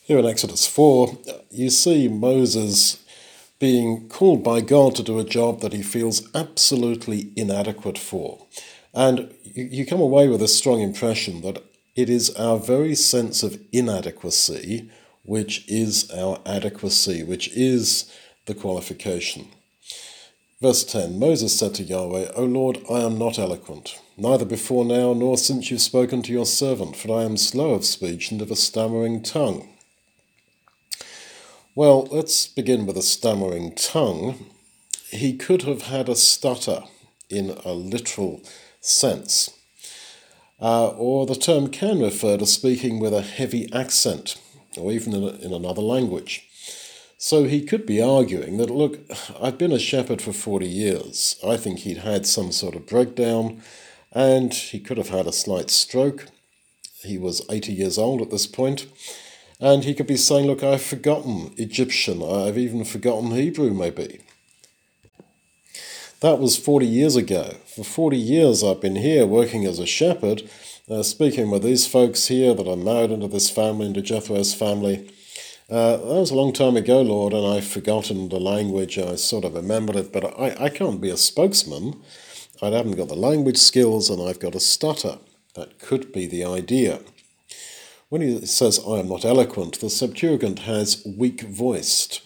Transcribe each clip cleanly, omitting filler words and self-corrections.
Here in Exodus 4, you see Moses being called by God to do a job that he feels absolutely inadequate for. And you come away with a strong impression that it is our very sense of inadequacy which is our adequacy, which is the qualification. Verse 10, Moses said to Yahweh, O Lord, I am not eloquent, neither before now nor since you've spoken to your servant, for I am slow of speech and of a stammering tongue. Well, let's begin with a stammering tongue. He could have had a stutter in a literal sense. Or the term can refer to speaking with a heavy accent, or even in another language. So he could be arguing that, look, I've been a shepherd for 40 years. I think he'd had some sort of breakdown, and he could have had a slight stroke. He was 80 years old at this point. And he could be saying, look, I've forgotten Egyptian. I've even forgotten Hebrew, maybe. That was 40 years ago. For 40 years I've been here working as a shepherd, speaking with these folks here that are married into this family, into Jethro's family. That was a long time ago, Lord, and I've forgotten the language. I sort of remembered it, but I can't be a spokesman. I haven't got the language skills, and I've got a stutter. That could be the idea. When he says, I am not eloquent, the Septuagint has weak-voiced.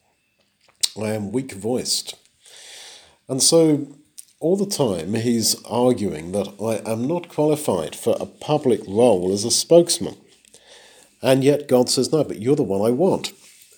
I am weak-voiced. And so all the time he's arguing that I am not qualified for a public role as a spokesman. And yet God says, no, but you're the one I want.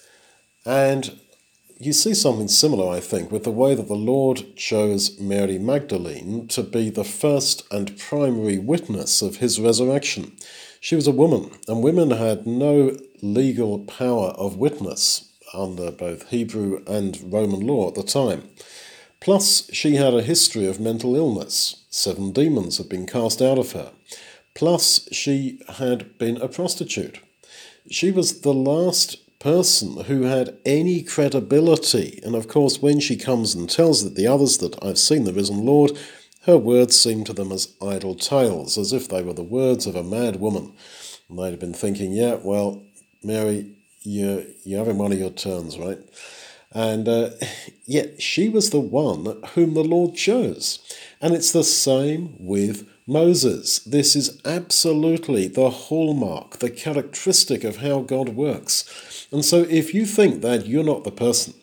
And you see something similar, I think, with the way that the Lord chose Mary Magdalene to be the first and primary witness of his resurrection. She was a woman, and women had no legal power of witness under both Hebrew and Roman law at the time. Plus, she had a history of mental illness. 7 demons had been cast out of her. Plus, she had been a prostitute. She was the last person who had any credibility. And of course, when she comes and tells the others that I've seen the risen Lord, her words seem to them as idle tales, as if they were the words of a mad woman. And they'd have been thinking, yeah, well, Mary, you're having one of your turns, right? And yet she was the one whom the Lord chose. And it's the same with Moses. This is absolutely the hallmark, the characteristic of how God works. And so if you think that you're not the person,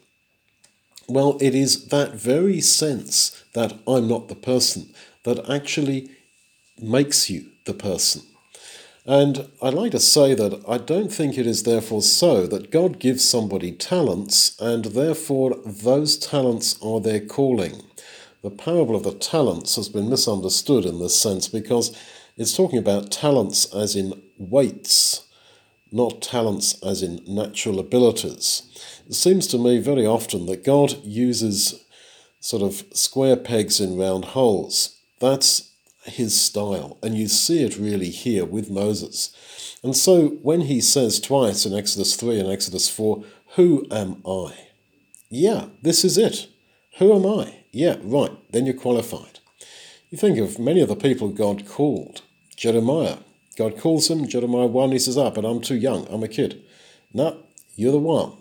well, it is that very sense that I'm not the person that actually makes you the person. And I'd like to say that I don't think it is therefore so that God gives somebody talents and therefore those talents are their calling. The parable of the talents has been misunderstood in this sense because it's talking about talents as in weights, not talents as in natural abilities. It seems to me very often that God uses sort of square pegs in round holes. That's his style, and you see it really here with Moses. And so when he says twice in Exodus 3 and Exodus 4, who am I? Yeah, this is it. Who am I? Yeah, right, then you're qualified. You think of many of the people God called. Jeremiah. God calls him, Jeremiah 1, he says, but I'm too young, I'm a kid. No, you're the one.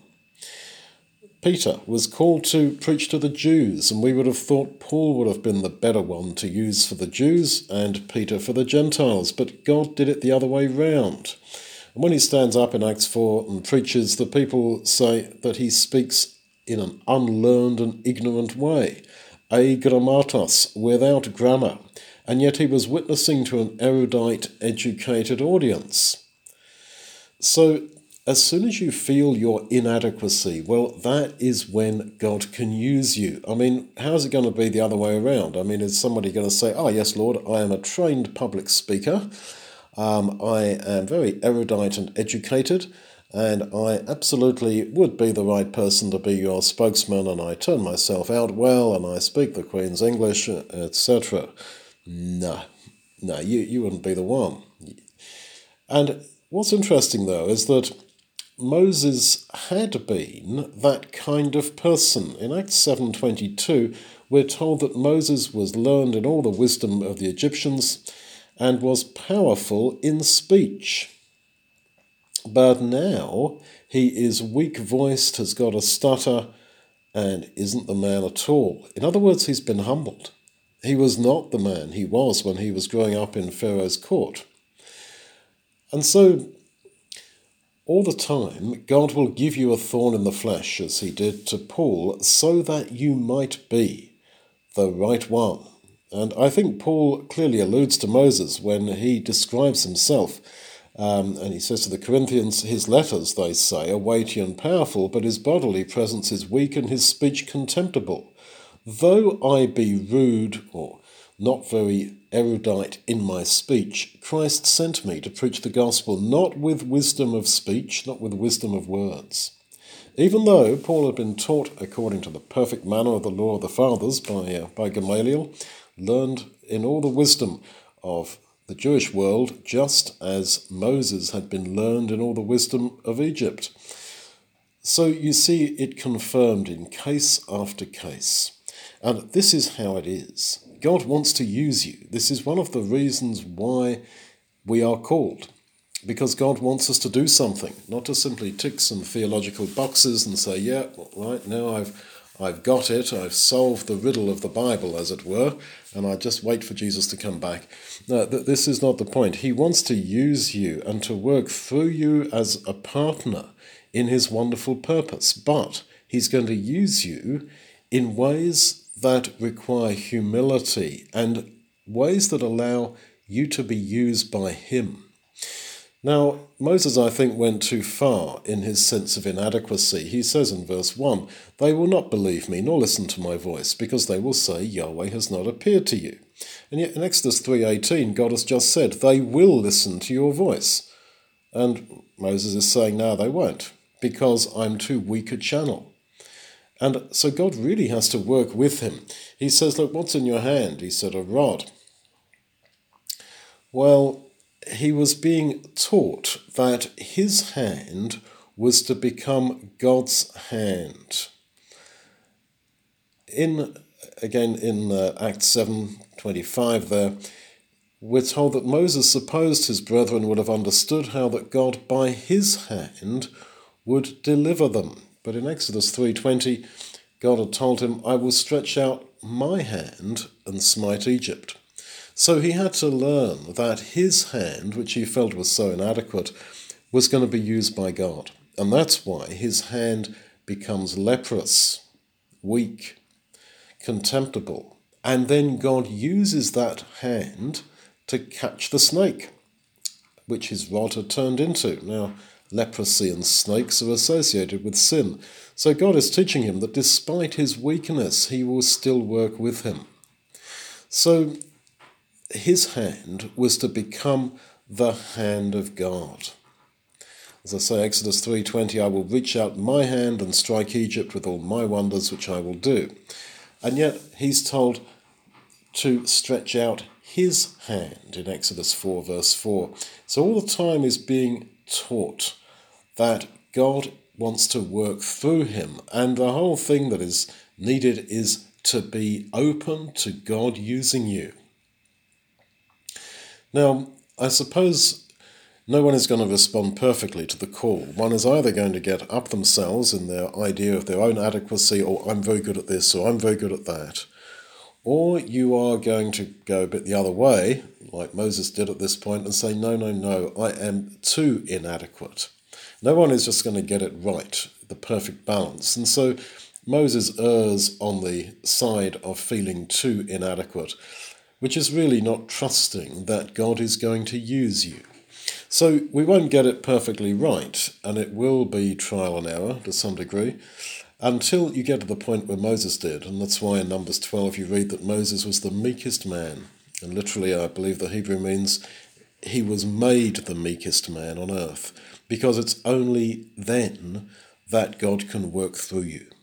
Peter was called to preach to the Jews, and we would have thought Paul would have been the better one to use for the Jews and Peter for the Gentiles, but God did it the other way round. And when he stands up in Acts 4 and preaches, the people say that he speaks in an unlearned and ignorant way, agrammatos, without grammar, and yet he was witnessing to an erudite, educated audience. So as soon as you feel your inadequacy, well, that is when God can use you. I mean, how's it going to be the other way around? I mean, is somebody going to say, oh, yes, Lord, I am a trained public speaker. I am very erudite and educated, and I absolutely would be the right person to be your spokesman, and I turn myself out well, and I speak the Queen's English, etc. No, you wouldn't be the one. And what's interesting, though, is that Moses had been that kind of person. In Acts 7:22, we're told that Moses was learned in all the wisdom of the Egyptians and was powerful in speech. But now he is weak-voiced, has got a stutter, and isn't the man at all. In other words, he's been humbled. He was not the man he was when he was growing up in Pharaoh's court. And so, all the time, God will give you a thorn in the flesh, as he did to Paul, so that you might be the right one. And I think Paul clearly alludes to Moses when he describes himself. And he says to the Corinthians, his letters, they say, are weighty and powerful, but his bodily presence is weak and his speech contemptible. Though I be rude or not very erudite in my speech, Christ sent me to preach the gospel not with wisdom of speech, not with wisdom of words. Even though Paul had been taught according to the perfect manner of the law of the fathers by Gamaliel, learned in all the wisdom of the Jewish world, just as Moses had been learned in all the wisdom of Egypt. So you see it confirmed in case after case. And this is how it is. God wants to use you. This is one of the reasons why we are called. Because God wants us to do something, not to simply tick some theological boxes and say, yeah, right, now I've got it, I've solved the riddle of the Bible, as it were, and I just wait for Jesus to come back. No, this is not the point. He wants to use you and to work through you as a partner in his wonderful purpose, but he's going to use you in ways that require humility and ways that allow you to be used by him. Now, Moses, I think, went too far in his sense of inadequacy. He says in verse 1, "They will not believe me, nor listen to my voice, because they will say, Yahweh has not appeared to you." And yet in Exodus 3:18, God has just said, they will listen to your voice. And Moses is saying, no, they won't, because I'm too weak a channel. And so God really has to work with him. He says, look, what's in your hand? He said, a rod. Well, he was being taught that his hand was to become God's hand. In Acts 7:25 there, we're told that Moses supposed his brethren would have understood how that God by his hand would deliver them. But in Exodus 3:20, God had told him, I will stretch out my hand and smite Egypt. So he had to learn that his hand, which he felt was so inadequate, was going to be used by God. And that's why his hand becomes leprous, weak, contemptible. And then God uses that hand to catch the snake, which his rod had turned into. Now, leprosy and snakes are associated with sin. So God is teaching him that despite his weakness, he will still work with him. So his hand was to become the hand of God. As I say, Exodus 3:20, I will reach out my hand and strike Egypt with all my wonders, which I will do. And yet he's told to stretch out his hand in Exodus 4, verse 4. So all the time is being taught that God wants to work through him. And the whole thing that is needed is to be open to God using you. Now, I suppose no one is going to respond perfectly to the call. One is either going to get up themselves in their idea of their own adequacy, or I'm very good at this, or I'm very good at that. Or you are going to go a bit the other way, like Moses did at this point, and say, no, I am too inadequate. No one is just going to get it right, the perfect balance. And so Moses errs on the side of feeling too inadequate, which is really not trusting that God is going to use you. So we won't get it perfectly right, and it will be trial and error to some degree, until you get to the point where Moses did. And that's why in Numbers 12 you read that Moses was the meekest man. And literally, I believe the Hebrew means he was made the meekest man on earth, because it's only then that God can work through you.